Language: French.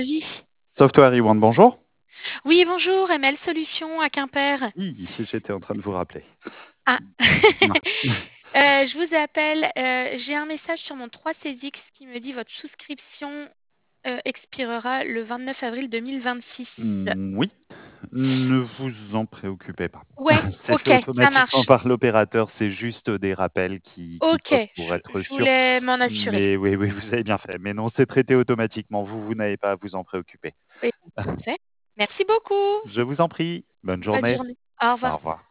Vie. Software One, bonjour. Oui, bonjour, ML Solutions à Quimper. Oui, j'étais en train de vous rappeler. Ah, Dites-moi. je vous appelle, j'ai un message sur mon 3CX qui me dit: «Votre souscription, expirera le 29 avril 2026». Oui, ne vous en préoccupez pas. Ouais, C'est fait OK, ça automatiquement marche. par l'opérateur, c'est juste des rappels qui OK, toquent pour être je sûr. voulais m'en assurer. Mais oui, oui, vous avez bien fait. Mais non, c'est traité automatiquement. Vous n'avez pas à vous en préoccuper. Oui, parfait. Merci beaucoup. Je vous en prie. Bonne Bonne journée. journée. Au Au revoir. revoir.